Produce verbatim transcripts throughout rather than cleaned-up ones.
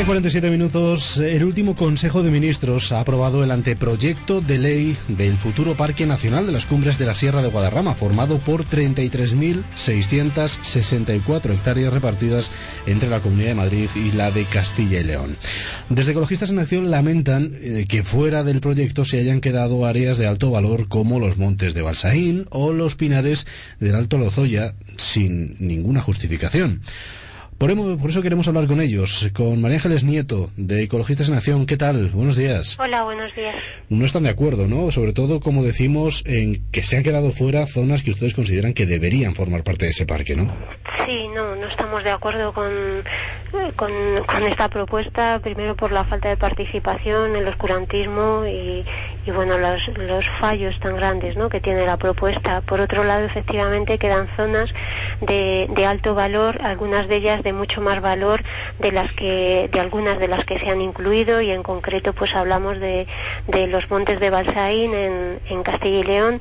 cuarenta y siete minutos. El último Consejo de Ministros ha aprobado el anteproyecto de ley del futuro Parque Nacional de las Cumbres de la Sierra de Guadarrama, formado por treinta y tres mil seiscientas sesenta y cuatro hectáreas repartidas entre la Comunidad de Madrid y la de Castilla y León. Desde Ecologistas en Acción lamentan eh, que fuera del proyecto se hayan quedado áreas de alto valor como los montes de Balsaín o los pinares del Alto Lozoya sin ninguna justificación. Por, por eso queremos hablar con ellos, con María Ángeles Nieto, de Ecologistas en Acción. ¿Qué tal? Buenos días. Hola, buenos días. No están de acuerdo, ¿no? Sobre todo, como decimos, en que se han quedado fuera zonas que ustedes consideran que deberían formar parte de ese parque, ¿no? Sí, no, no estamos de acuerdo con, con, con esta propuesta, primero por la falta de participación, el oscurantismo y, y bueno, los, los fallos tan grandes, ¿no?, que tiene la propuesta. Por otro lado, efectivamente, quedan zonas de, de alto valor, algunas de ellas de mucho más valor de las que de algunas de las que se han incluido, y en concreto pues hablamos de, de los montes de Balsaín en, en Castilla y León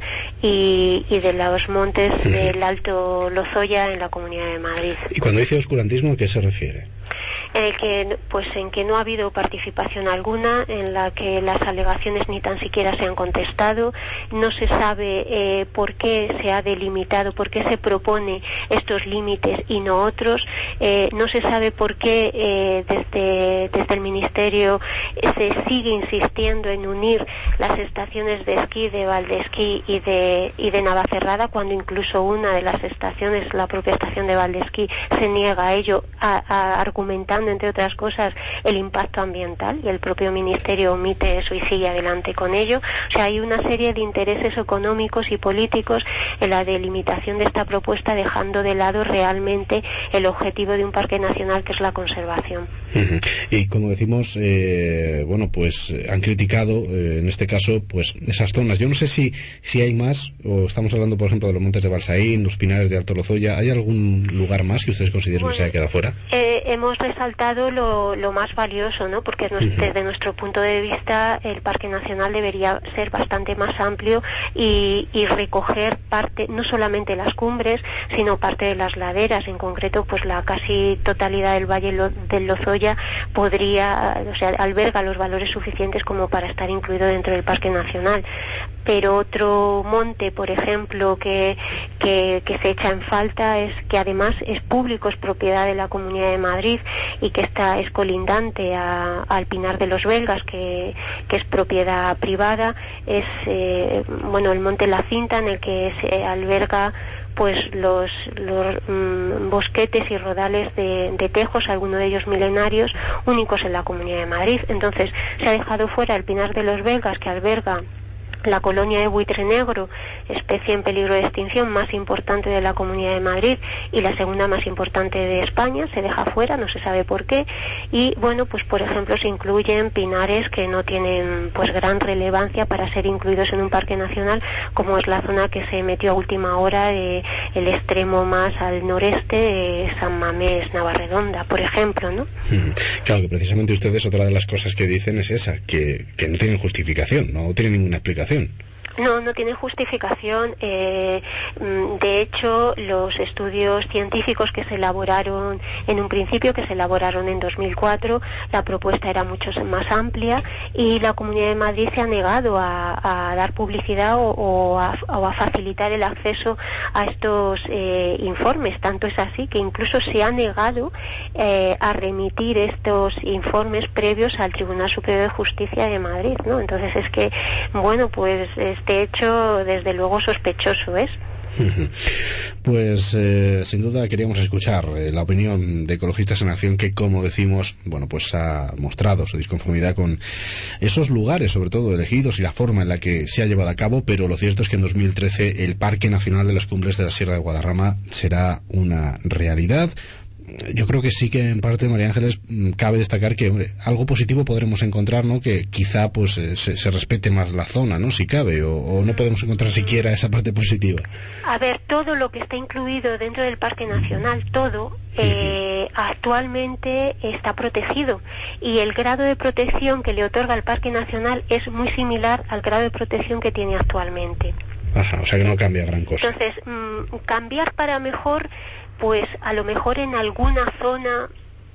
y, y de los montes del Alto Lozoya en la Comunidad de Madrid. ¿Y cuando dice oscurantismo, a qué se refiere? En el que, pues, en que no ha habido participación alguna, en la que las alegaciones ni tan siquiera se han contestado, no se sabe eh, por qué se ha delimitado, por qué se propone estos límites y no otros, eh, no se sabe por qué eh, desde, desde el Ministerio se sigue insistiendo en unir las estaciones de esquí de Valdesquí y de, y de Navacerrada, cuando incluso una de las estaciones, la propia estación de Valdesquí, se niega a ello, a, a argumentando, entre otras cosas, el impacto ambiental, y el propio Ministerio omite eso y sigue adelante con ello. O sea, hay una serie de intereses económicos y políticos en la delimitación de esta propuesta, dejando de lado realmente el objetivo de un parque nacional, que es la conservación. Uh-huh. Y como decimos, eh, bueno, pues han criticado, eh, en este caso, pues esas zonas. Yo no sé si, si hay más, o estamos hablando, por ejemplo, de los montes de Balsaín, los pinares de Alto Lozoya. ¿Hay algún lugar más que ustedes consideren bueno, que se haya quedado fuera? Eh, hemos resaltado lo, lo más valioso, ¿no? Porque nos, uh-huh. desde nuestro punto de vista el Parque Nacional debería ser bastante más amplio y, y recoger parte, no solamente las cumbres, sino parte de las laderas. En concreto, pues la casi totalidad del Valle lo, del Lozoya podría, o sea, alberga los valores suficientes como para estar incluido dentro del Parque Nacional. Pero otro monte, por ejemplo, que, que, que se echa en falta, es que además es público, es propiedad de la Comunidad de Madrid y que está es colindante a, al Pinar de los Belgas, que, que es propiedad privada, es eh, bueno el monte La Cinta, en el que se alberga pues los, los mmm, bosquetes y rodales de, de tejos, algunos de ellos milenarios, únicos en la Comunidad de Madrid. Entonces se ha dejado fuera el Pinar de los Belgas, que alberga la colonia de buitre negro, especie en peligro de extinción más importante de la Comunidad de Madrid y la segunda más importante de España. Se deja fuera, no se sabe por qué. Y bueno, pues por ejemplo se incluyen pinares que no tienen pues gran relevancia para ser incluidos en un parque nacional, como es la zona que se metió a última hora, eh, el extremo más al noreste de San Mamés, Navarredonda, por ejemplo, ¿no? Claro, que precisamente ustedes, otra de las cosas que dicen es esa, que, que no tienen justificación, no tienen ninguna explicación. No, no tiene justificación. Eh, de hecho, los estudios científicos que se elaboraron en un principio, que se elaboraron en dos mil cuatro, la propuesta era mucho más amplia y la Comunidad de Madrid se ha negado a, a dar publicidad o, o, a, o a facilitar el acceso a estos eh, informes. Tanto es así que incluso se ha negado eh, a remitir estos informes previos al Tribunal Superior de Justicia de Madrid, ¿no? Entonces es que, bueno, pues este hecho desde luego sospechoso es. Pues eh, sin duda queríamos escuchar eh, la opinión de Ecologistas en Acción, que, como decimos, bueno, pues ha mostrado su disconformidad con esos lugares, sobre todo elegidos, y la forma en la que se ha llevado a cabo. Pero lo cierto es que en dos mil trece el Parque Nacional de las Cumbres de la Sierra de Guadarrama será una realidad. Yo creo que sí que en parte, María Ángeles, cabe destacar que, hombre, algo positivo podremos encontrar, ¿no? Que quizá pues eh, se, se respete más la zona, ¿no? Si cabe, o, o no podemos encontrar siquiera esa parte positiva. A ver, todo lo que está incluido dentro del Parque Nacional, todo, eh, actualmente está protegido, y el grado de protección que le otorga el Parque Nacional es muy similar al grado de protección que tiene actualmente. Ajá, o sea que no cambia gran cosa. Entonces, mmm, cambiar para mejor, pues a lo mejor en alguna zona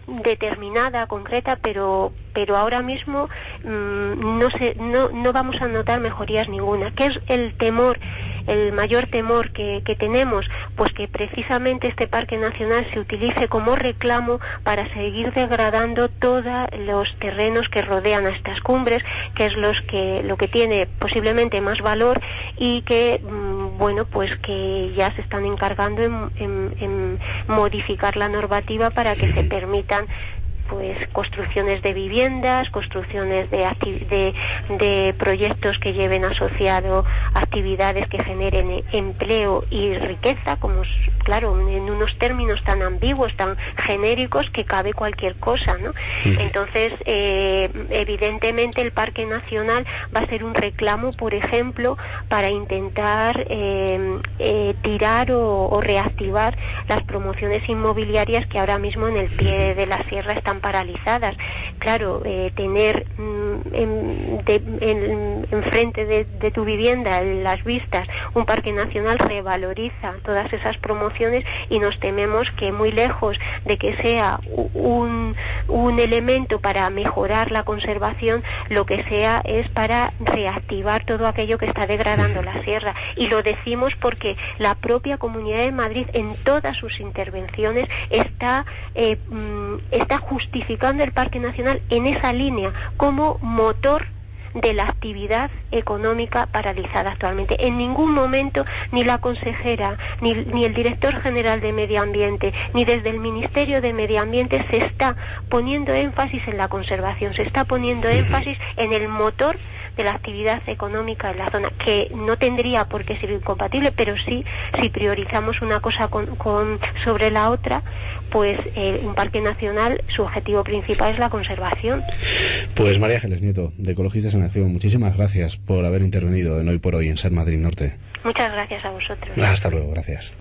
determinada, concreta, pero pero ahora mismo mmm, no se no no vamos a notar mejorías ninguna. ¿Qué es el temor, el mayor temor que, que tenemos? Pues que precisamente este parque nacional se utilice como reclamo para seguir degradando todos los terrenos que rodean a estas cumbres, que es los que lo que tiene posiblemente más valor, y que mmm, bueno, pues que ya se están encargando en, en, en modificar la normativa para que se permitan pues construcciones de viviendas, construcciones de, de, de proyectos que lleven asociado actividades que generen empleo y riqueza, como claro, en unos términos tan ambiguos, tan genéricos, que cabe cualquier cosa, ¿no? Entonces, eh, evidentemente el Parque Nacional va a ser un reclamo, por ejemplo, para intentar eh, eh, tirar o, o reactivar las promociones inmobiliarias que ahora mismo en el pie de la sierra están paralizadas. Claro, eh, tener mm, en, de, en, enfrente de, de tu vivienda, en las vistas, un parque nacional revaloriza todas esas promociones, y nos tememos que muy lejos de que sea un, un elemento para mejorar la conservación, lo que sea es para reactivar todo aquello que está degradando la sierra. Y lo decimos porque la propia Comunidad de Madrid en todas sus intervenciones está, eh, está justificando justificando el Parque Nacional en esa línea como motor de la actividad económica paralizada actualmente. En ningún momento ni la consejera, ni, ni el director general de Medio Ambiente, ni desde el Ministerio de Medio Ambiente se está poniendo énfasis en la conservación, se está poniendo énfasis en el motor de la actividad económica en la zona, que no tendría por qué ser incompatible, pero sí, si priorizamos una cosa con, con sobre la otra, pues eh, un parque nacional, su objetivo principal es la conservación. Pues María Ángeles Nieto, de Ecologistas en Acción, muchísimas gracias por haber intervenido en Hoy por Hoy en Ser Madrid Norte. Muchas gracias a vosotros. Hasta luego, gracias.